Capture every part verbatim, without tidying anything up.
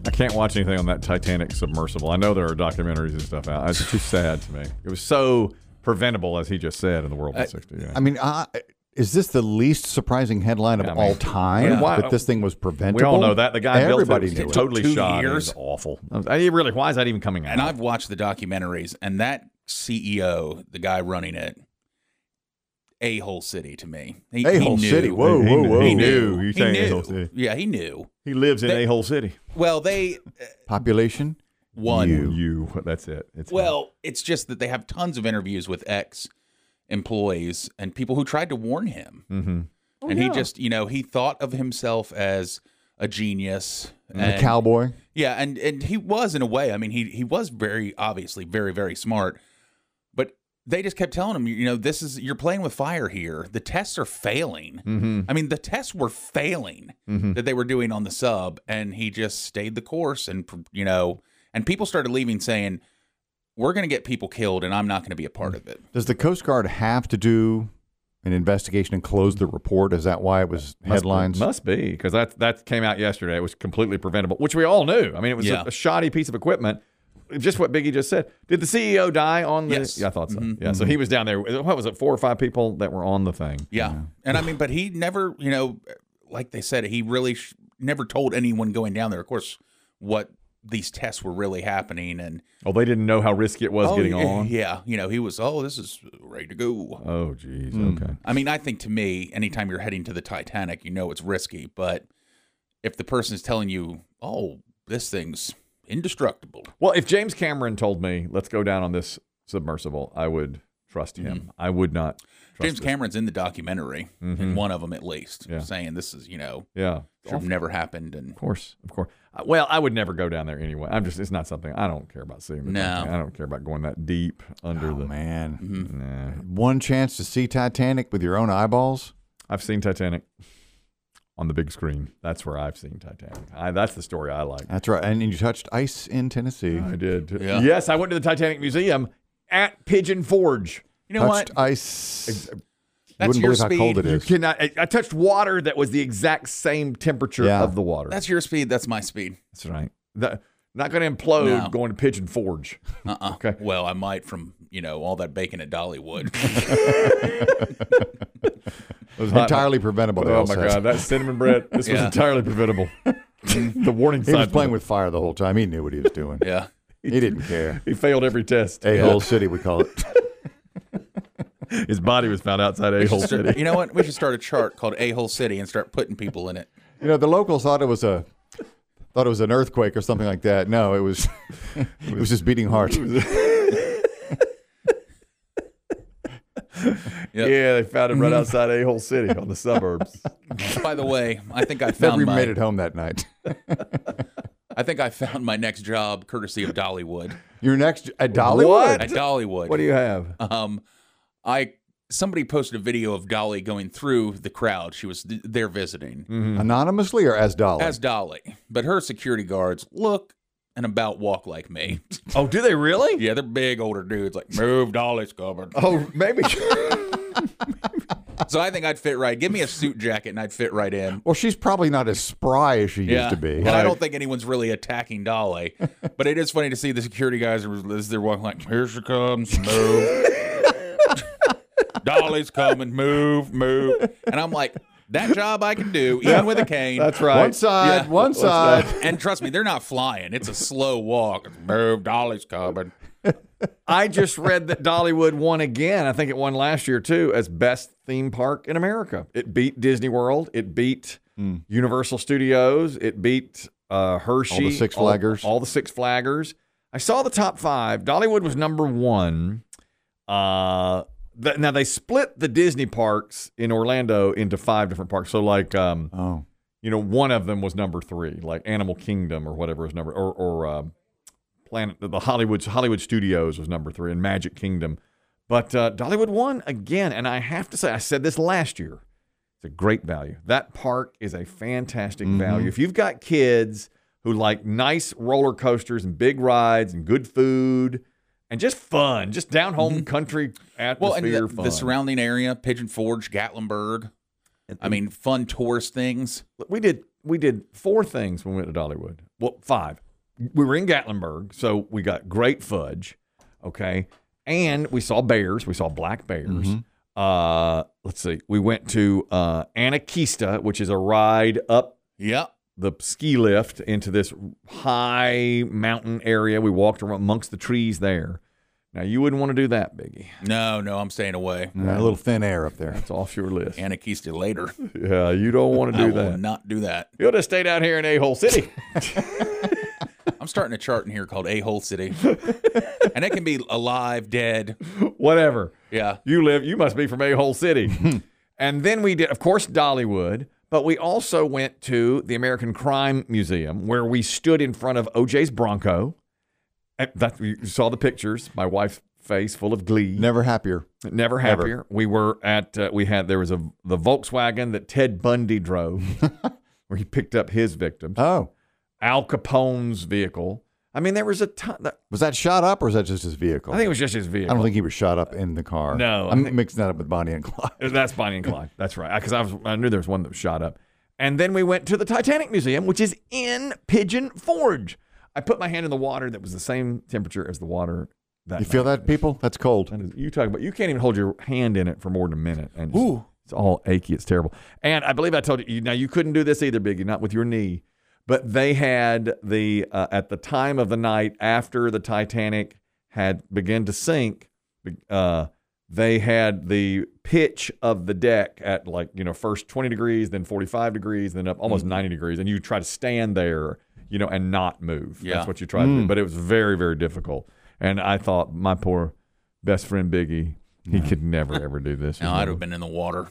I can't watch anything on that Titanic submersible. I know there are documentaries and stuff out. It's too sad to me. It was so preventable, as he just said, in the World War sixty. Yeah. I mean, uh, is this the least surprising headline of Yeah, I mean, all time yeah. Why- that this thing was preventable? We all know that. The guy Everybody built it, knew totally it. Two shot. years? It was awful. I mean, really, why is that even coming out? And I've watched the documentaries, and that C E O, the guy running it, a-hole city to me. He, A-hole he knew. city. Whoa, He whoa, knew. whoa. He He knew. knew. You He saying knew. A-hole city. Yeah, he knew. He lives in They- a-hole city. Well, they Population? won. You. You. That's it. It's Well, it's just that they have tons of interviews with ex-employees and people who tried to warn him. Mm-hmm. and he just, you know, he thought of himself as a genius. The and- cowboy? Yeah, and, and he was in a way. I mean, he he was very, obviously, very, very smart. But they just kept telling him, you know, this is, you're playing with fire here. The tests are failing. Mm-hmm. I mean, the tests were failing Mm-hmm. that they were doing on the sub, and he just stayed the course. And, you know, and people started leaving saying, we're going to get people killed, and I'm not going to be a part of it. Does the Coast Guard have to do an investigation and close the report? Is that why it was headlines? Must be, because that that came out yesterday. It was completely preventable, which we all knew. I mean, it was Yeah. a, a shoddy piece of equipment. Just what Biggie just said. Did the C E O die on the? Yes. Yeah, I thought so. Mhm. Yeah, so he was down there. What was it? Four or five people that were on the thing. Yeah. And I mean, but he never, you know, like they said, he really sh- never told anyone going down there, of course, what these tests were really happening. And Oh, they didn't know how risky it was oh, getting yeah, on. Yeah. You know, he was, oh, this is ready to go. Oh, geez. Mm. Okay. I mean, I think to me, anytime you're heading to the Titanic, you know it's risky. But if the person is telling you, oh, this thing's indestructible. Well, if James Cameron told me, let's go down on this submersible, I would trust him. I would not trust James this. Cameron's in the documentary, in one of them at least, Yeah. saying this is, you know, Yeah. should have never happened. And Of course, of course. Uh, Well, I would never go down there anyway. I'm just, it's not something, I don't care about seeing the No. Titanic. I don't care about going that deep under Oh, the, man. Mm-hmm. nah. One chance to see Titanic with your own eyeballs? I've seen Titanic on the big screen. That's where I've seen Titanic. I, that's the story I like. That's right. And you touched ice in Tennessee. I did. too. Yeah. Yes, I went to the Titanic Museum at Pigeon Forge. you know touched what? ice. You That's wouldn't your believe how cold speed. it You is. cannot, I, I touched water that was the exact same temperature Yeah. of the water. That's your speed. That's my speed. That's right. The- not going to implode No. going to Pigeon Forge. Uh-uh. Okay. Well, I might from, you know, all that bacon at Dollywood. It was hot. Entirely preventable. they Oh all my said. God, that cinnamon bread. This was Yeah. entirely preventable. The warning He sign. was playing with fire the whole time. He knew what he was doing. yeah. He didn't care. He failed every test. A-hole city, we call it. His body was found outside A-hole City. You know what? We should start a chart called A-Hole City and start putting people in it. You know, the locals thought it was a thought it was an earthquake or something like that. No, it was it was just beating heart. Yep. Yeah, they found him right outside A-hole City on the suburbs. By the way, I think I Never found even my, made it home that night. I think I found my next job courtesy of Dollywood. Your next at Dollywood. What? At Dollywood. What do you have? Um, I somebody posted a video of Dolly going through the crowd. She was th- there visiting Anonymously or as Dolly? as Dolly, but her security guards look and about walk like me. Oh, do they really? Yeah, they're big older dudes. Like, move, Dolly's covered. Oh, maybe. So I think I'd fit right. Give me a suit jacket and I'd fit right in. Well, she's probably not as spry as she used to be. And I don't think anyone's really attacking Dolly. But it is funny to see the security guys as they're walking like, here she comes, move. Dolly's coming, move, move. And I'm like, that job I can do, even with a cane. That's right. One side, Yeah. one side. And trust me, they're not flying. It's a slow walk. Move, Dolly's coming. I just read that Dollywood won again. I think it won last year too as best theme park in America. It beat Disney World. It beat Universal Studios. It beat uh, Hershey. All the Six Flaggers. All, all the Six Flaggers. I saw the top five. Dollywood was number one. Uh, th- now they split the Disney parks in Orlando into five different parks. So like, um, Oh, you know, one of them was number three, like Animal Kingdom or whatever was number, or or. Uh, Planet, the Hollywood Hollywood Studios was number three, and Magic Kingdom. But uh, Dollywood won again, and I have to say, I said this last year. It's a great value. That park is a fantastic value. If you've got kids who like nice roller coasters and big rides and good food and just fun, just down home country atmosphere Well, and the, fun. the surrounding area, Pigeon Forge, Gatlinburg. I mean, fun tourist things. we did we did four things when we went to Dollywood. well, five. We were in Gatlinburg, so we got great fudge, okay? And we saw bears. We saw black bears. Mm-hmm. Uh, let's see. We went to uh, Anakeesta, which is a ride up Yep. the ski lift into this high mountain area. We walked around amongst the trees there. Now, you wouldn't want to do that, Biggie. No, no, I'm staying away. Yeah, a little thin air up there. That's off your list. Anakeesta later. Yeah, you don't want to do I that. will not do that. You'll just stay down here in A-Hole City. I'm starting a chart in here called A-Hole City. And it can be alive, dead. Whatever. Yeah. You live, you must be from A-Hole City. And then we did, of course, Dollywood, but we also went to the American Crime Museum where we stood in front of O J's Bronco. And that, you saw the pictures, my wife's face full of glee. Never happier. Never happier. We were at, uh, we had, there was a the Volkswagen that Ted Bundy drove where he picked up his victims. Oh. Al Capone's vehicle. I mean, there was a ton. That, Was that shot up or was that just his vehicle? I think it was just his vehicle. I don't think he was shot up in the car. No, I I'm think- mixing that up with Bonnie and Clyde. That's Bonnie and Clyde. That's right. Because I was, I knew there was one that was shot up. And then we went to the Titanic Museum, which is in Pigeon Forge. I put my hand in the water that was the same temperature as the water. That You feel night. that, people? That's cold. That is- you talk about. You can't even hold your hand in it for more than a minute, and it's, Ooh. it's all achy. It's terrible. And I believe I told you. Now you couldn't do this either, Biggie, not with your knee. But they had the uh, at the time of the night after the Titanic had begun to sink. Uh, they had the pitch of the deck at like you know first twenty degrees, then forty-five degrees, then up almost mm-hmm. ninety degrees, and you try to stand there, you know, and not move. Yeah. That's what you try mm. to do. But it was very, very difficult. And I thought my poor best friend Biggie, he could never ever do this. No, I'd have been in the water.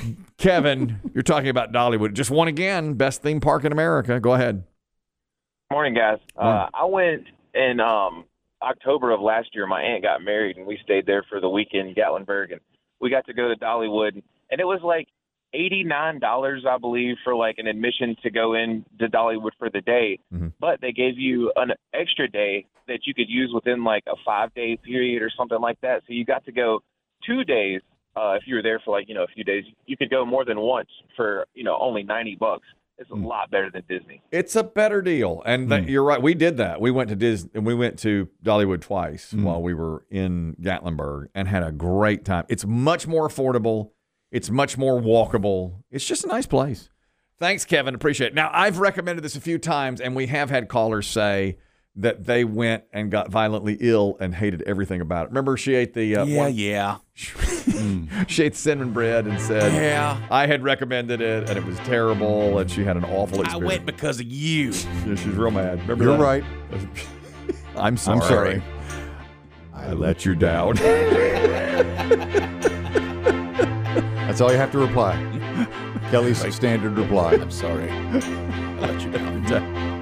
Kevin, you're talking about Dollywood. Just won again, best theme park in America. Go ahead. Morning, guys. Morning. Uh, I went in um, October of last year. My aunt got married, and we stayed there for the weekend in Gatlinburg, and we got to go to Dollywood, and it was like eighty-nine dollars, I believe, for like an admission to go in to Dollywood for the day. Mm-hmm. But they gave you an extra day that you could use within like a five-day period or something like that. So you got to go two days. Uh, if you were there for like, you know, a few days, you could go more than once for, you know, only ninety bucks. It's a mm. lot better than Disney. It's a better deal. And Mm. th- you're right. We did that. We went to Disney and we went to Dollywood twice Mm. while we were in Gatlinburg and had a great time. It's much more affordable. It's much more walkable. It's just a nice place. Thanks, Kevin. Appreciate it. Now, I've recommended this a few times, and we have had callers say that they went and got violently ill and hated everything about it. Remember, she ate the uh, Yeah, one, yeah. she ate cinnamon bread and said, Yeah. I had recommended it, and it was terrible, and she had an awful I experience. went because of you. Yeah, she's real mad. Remember You're that? right. I'm sorry. I'm sorry. I let you down. That's all you have to reply. Kelly's standard reply. I'm sorry. I let you down.